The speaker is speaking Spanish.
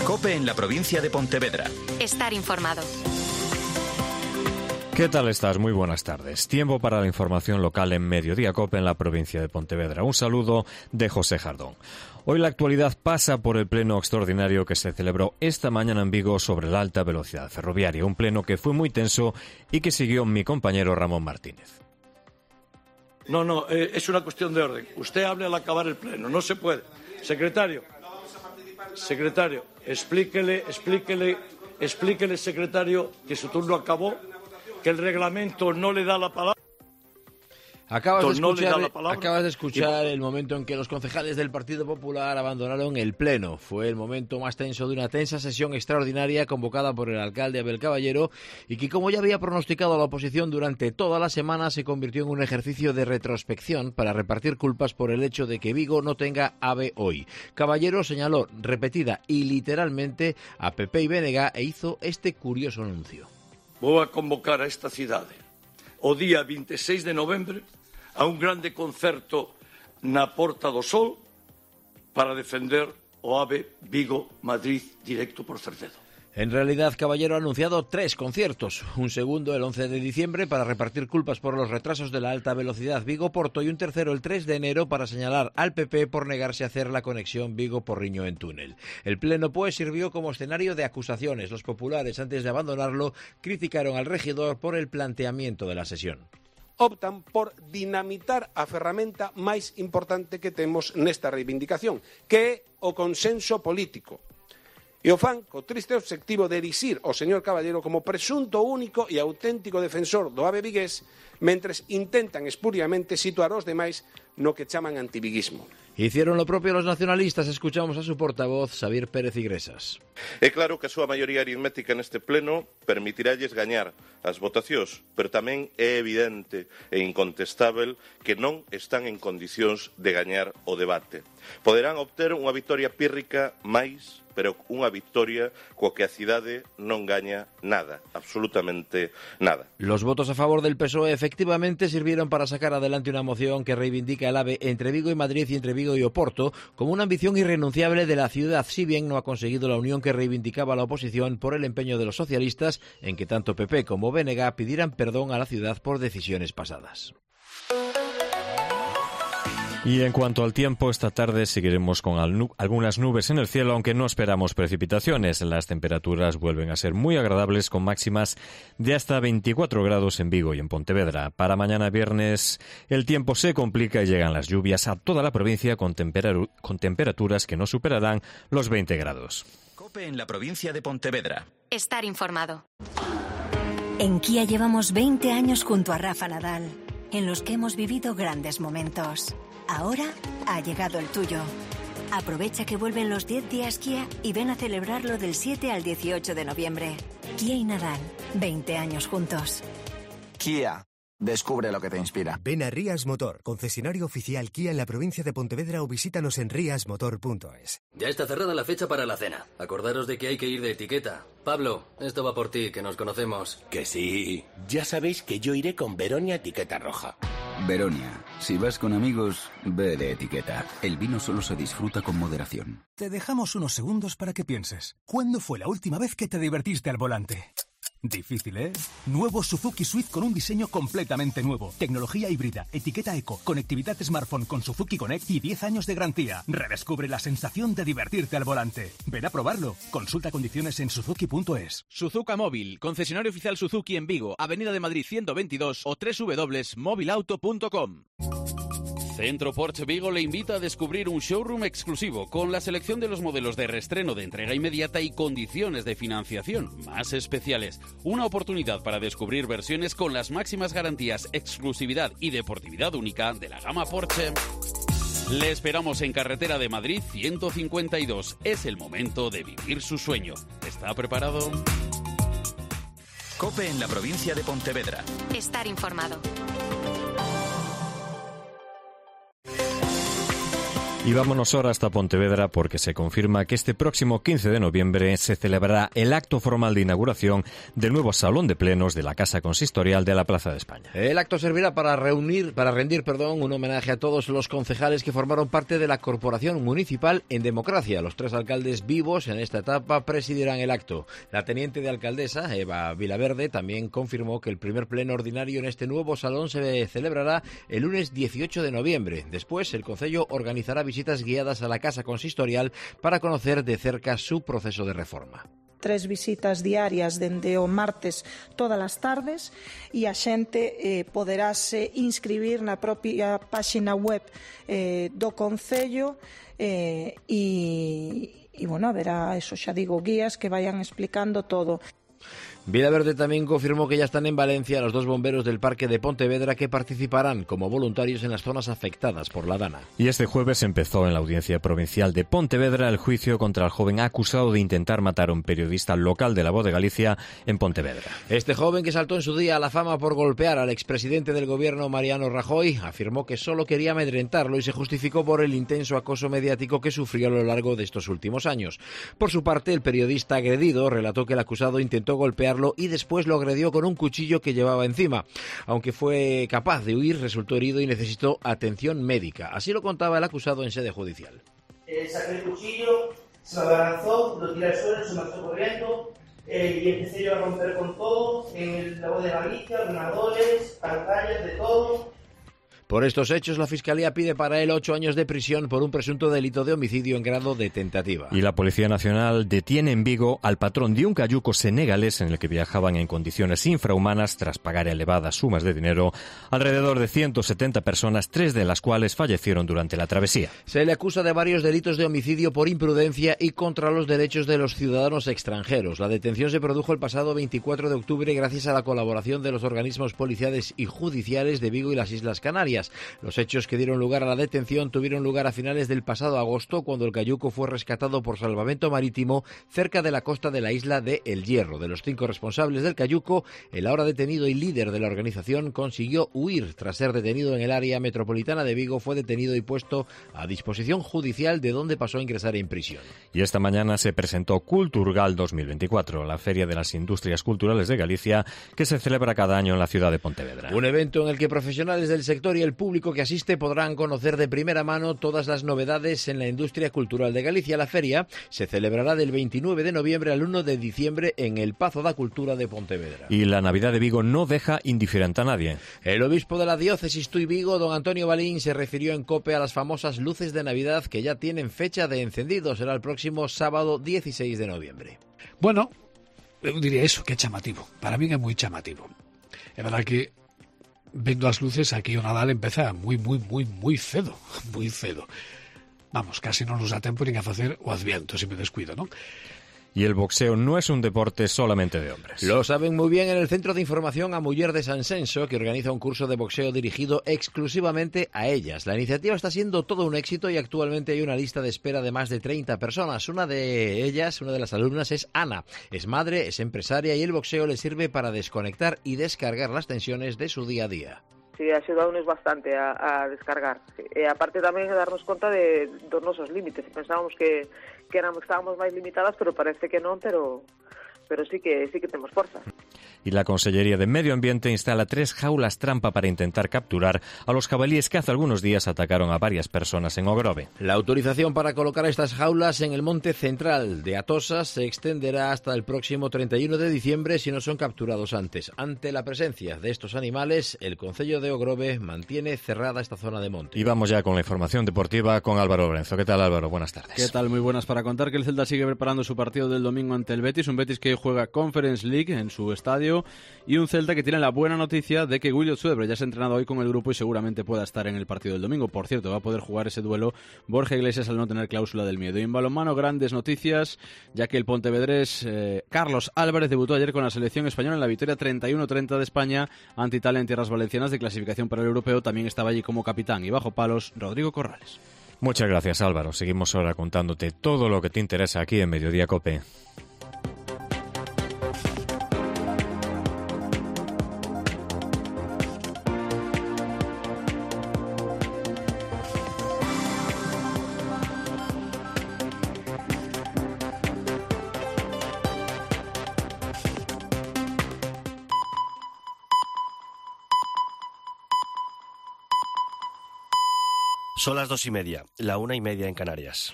COPE en la provincia de Pontevedra. Estar informado. ¿Qué tal estás? Muy buenas tardes. Tiempo para la información local en Mediodía COPE en la provincia de Pontevedra. Un saludo de José Jardón. Hoy la actualidad pasa por el pleno extraordinario que se celebró esta mañana en Vigo sobre la alta velocidad ferroviaria. Un pleno que fue muy tenso y que siguió mi compañero Ramón Martínez. No, es una cuestión de orden. Usted hable al acabar el pleno, no se puede. Secretario, explíquele, secretario, que su turno acabó, que el reglamento no le da la palabra. Acabas de escuchar el momento en que los concejales del Partido Popular abandonaron el pleno. Fue el momento más tenso de una tensa sesión extraordinaria convocada por el alcalde Abel Caballero y que, como ya había pronosticado la oposición durante toda la semana, se convirtió en un ejercicio de retrospección para repartir culpas por el hecho de que Vigo no tenga AVE hoy. Caballero señaló repetida y literalmente a PP y BNG e hizo este curioso anuncio. Voy a convocar a esta cidade o día 26 de novembro a un grande concerto na Porta do Sol para defender o AVE Vigo-Madrid directo por Cerdedo. En realidad, Caballero ha anunciado 3 conciertos. Un segundo el 11 de diciembre para repartir culpas por los retrasos de la alta velocidad Vigo-Porto y un tercero el 3 de enero para señalar al PP por negarse a hacer la conexión Vigo-Porriño en túnel. El pleno, pues, sirvió como escenario de acusaciones. Los populares, antes de abandonarlo, criticaron al regidor por el planteamiento de la sesión. Optan por dinamitar a ferramenta máis importante que temos nesta reivindicación, que é o consenso político. E o fan co triste obxectivo de erixir o señor Caballero como presunto único e auténtico defensor do AVE vigués, mentres intentan espuriamente situar os demais no que chaman antiviguismo. Hicieron lo propio los nacionalistas. Escuchamos a su portavoz, Xavier Pérez Igresas. É claro que a súa maioría aritmética neste pleno permitiralles gañar as votacións, pero tamén é evidente e incontestável que non están en condicións de gañar o debate. Poderán obter unha vitoria pírrica máis, pero unha victoria coa que a cidade non gaña nada, absolutamente nada. Los votos a favor del PSOE efectivamente sirvieron para sacar adelante una moción que reivindica el AVE entre Vigo y Madrid y entre Vigo y Oporto como una ambición irrenunciable de la ciudad, si bien no ha conseguido la unión que reivindicaba la oposición por el empeño de los socialistas en que tanto PP como BNG pidieran perdón a la ciudad por decisiones pasadas. Y en cuanto al tiempo, esta tarde seguiremos con algunas nubes en el cielo, aunque no esperamos precipitaciones. Las temperaturas vuelven a ser muy agradables, con máximas de hasta 24 grados en Vigo y en Pontevedra. Para mañana viernes el tiempo se complica y llegan las lluvias a toda la provincia con temperaturas que no superarán los 20 grados. COPE en la provincia de Pontevedra. Estar informado. En Kia llevamos 20 años junto a Rafa Nadal, en los que hemos vivido grandes momentos. Ahora ha llegado el tuyo. Aprovecha que vuelven los 10 días Kia y ven a celebrarlo del 7 al 18 de noviembre. Kia y Nadal, 20 años juntos. Kia, descubre lo que te inspira. Ven a Rías Motor, concesionario oficial Kia en la provincia de Pontevedra, o visítanos en riasmotor.es. Ya está cerrada la fecha para la cena. Acordaros de que hay que ir de etiqueta. Pablo, esto va por ti, que nos conocemos. Que sí. Ya sabéis que yo iré con Veronia etiqueta roja. Veronia, si vas con amigos, ve de etiqueta. El vino solo se disfruta con moderación. Te dejamos unos segundos para que pienses. ¿Cuándo fue la última vez que te divertiste al volante? Difícil, ¿eh? Nuevo Suzuki Swift con un diseño completamente nuevo. Tecnología híbrida, etiqueta eco, conectividad smartphone con Suzuki Connect y 10 años de garantía. Redescubre la sensación de divertirte al volante. Ven a probarlo. Consulta condiciones en suzuki.es. Suzuka Móvil, concesionario oficial Suzuki en Vigo, Avenida de Madrid 122 o www.mobilauto.com. Centro Porsche Vigo le invita a descubrir un showroom exclusivo con la selección de los modelos de reestreno, de entrega inmediata y condiciones de financiación más especiales. Una oportunidad para descubrir versiones con las máximas garantías, exclusividad y deportividad única de la gama Porsche. Le esperamos en Carretera de Madrid 152. Es el momento de vivir su sueño. ¿Está preparado? COPE en la provincia de Pontevedra. Estar informado. Y vámonos ahora hasta Pontevedra porque se confirma que este próximo 15 de noviembre se celebrará el acto formal de inauguración del nuevo Salón de Plenos de la Casa Consistorial de la Plaza de España. El acto servirá para rendir un homenaje a todos los concejales que formaron parte de la Corporación Municipal en democracia. Los 3 alcaldes vivos en esta etapa presidirán el acto. La teniente de alcaldesa, Eva Vilaverde, también confirmó que el primer pleno ordinario en este nuevo salón se celebrará el lunes 18 de noviembre. Después, el concello organizará visitas guiadas a la Casa Consistorial para conocer de cerca su proceso de reforma. 3 visitas diarias dende o martes todas as tardes e a xente poderase inscribir na propia páxina web do Concello e bueno, haberá, eso xa digo, guías que vayan explicando todo. Vilaverde también confirmó que ya están en Valencia los 2 bomberos del Parque de Pontevedra que participarán como voluntarios en las zonas afectadas por la dana. Y este jueves empezó en la Audiencia Provincial de Pontevedra el juicio contra el joven acusado de intentar matar a un periodista local de La Voz de Galicia en Pontevedra. Este joven, que saltó en su día a la fama por golpear al expresidente del gobierno Mariano Rajoy, afirmó que solo quería amedrentarlo y se justificó por el intenso acoso mediático que sufrió a lo largo de estos últimos años. Por su parte, el periodista agredido relató que el acusado intentó golpearlo y después lo agredió con un cuchillo que llevaba encima. Aunque fue capaz de huir, resultó herido y necesitó atención médica. Así lo contaba el acusado en sede judicial. Saqué el cuchillo, se me abalanzó, lo tiré al suelo, se me marchó corriendo y empecé yo a romper con todo, en La Voz de Galicia, ordenadores, pantallas, de todo. Por estos hechos, la Fiscalía pide para él 8 años de prisión por un presunto delito de homicidio en grado de tentativa. Y la Policía Nacional detiene en Vigo al patrón de un cayuco senegalés en el que viajaban en condiciones infrahumanas tras pagar elevadas sumas de dinero. Alrededor de 170 personas, 3 de las cuales fallecieron durante la travesía. Se le acusa de varios delitos de homicidio por imprudencia y contra los derechos de los ciudadanos extranjeros. La detención se produjo el pasado 24 de octubre gracias a la colaboración de los organismos policiales y judiciales de Vigo y las Islas Canarias. Los hechos que dieron lugar a la detención tuvieron lugar a finales del pasado agosto, cuando el cayuco fue rescatado por salvamento marítimo cerca de la costa de la isla de El Hierro. De los 5 responsables del cayuco, el ahora detenido y líder de la organización consiguió huir. Tras ser detenido en el área metropolitana de Vigo, fue detenido y puesto a disposición judicial, de donde pasó a ingresar en prisión. Y esta mañana se presentó Culturgal 2024, la Feria de las Industrias Culturales de Galicia, que se celebra cada año en la ciudad de Pontevedra. Un evento en el que profesionales del sector y el público que asiste podrán conocer de primera mano todas las novedades en la industria cultural de Galicia. La feria se celebrará del 29 de noviembre al 1 de diciembre en el Pazo da Cultura de Pontevedra. Y la Navidad de Vigo no deja indiferente a nadie. El obispo de la diócesis Tui Vigo, don Antonio Balín, se refirió en COPE a las famosas luces de Navidad que ya tienen fecha de encendido. Será el próximo sábado 16 de noviembre. Bueno, eu diría eso, que é chamativo. Para min é moi chamativo. É verdad que vendo as luces aquí o Nadal empeza moi cedo, moi cedo. Vamos, casi non nos dá tempo nin a facer o Adviento, se me descuido, non? Y el boxeo no es un deporte solamente de hombres. Lo saben muy bien en el Centro de Información a Muller de San Senso, que organiza un curso de boxeo dirigido exclusivamente a ellas. La iniciativa está siendo todo un éxito y actualmente hay una lista de espera de más de 30 personas. Una de ellas, una de las alumnas, es Ana. Es madre, es empresaria y el boxeo le sirve para desconectar y descargar las tensiones de su día a día. Sí, axudounos bastante a descargar. E aparte tamén a darnos conta dos nosos límites. Pensábamos que estábamos máis limitadas, pero parece que non, pero sí que temos forza. Y la Consellería de Medio Ambiente instala 3 jaulas trampa para intentar capturar a los jabalíes que hace algunos días atacaron a varias personas en Ogrove. La autorización para colocar estas jaulas en el monte central de Atosas se extenderá hasta el próximo 31 de diciembre si no son capturados antes. Ante la presencia de estos animales, el concello de Ogrove mantiene cerrada esta zona de monte. Y vamos ya con la información deportiva con Álvaro Lorenzo. ¿Qué tal, Álvaro? Buenas tardes. ¿Qué tal? Muy buenas. Para contar que el Celta sigue preparando su partido del domingo ante el Betis, un Betis que juega Conference League en su estadio, y un Celta que tiene la buena noticia de que Williot Suebre ya se ha entrenado hoy con el grupo y seguramente pueda estar en el partido del domingo. Por cierto, va a poder jugar ese duelo Borja Iglesias al no tener cláusula del miedo. Y en balonmano, grandes noticias, ya que el pontevedrés Carlos Álvarez debutó ayer con la selección española en la victoria 31-30 de España ante Italia en tierras valencianas de clasificación para el europeo. También estaba allí como capitán y bajo palos Rodrigo Corrales. Muchas gracias, Álvaro. Seguimos ahora contándote todo lo que te interesa aquí en Mediodía COPE. Son las 2:30, la 1:30 en Canarias.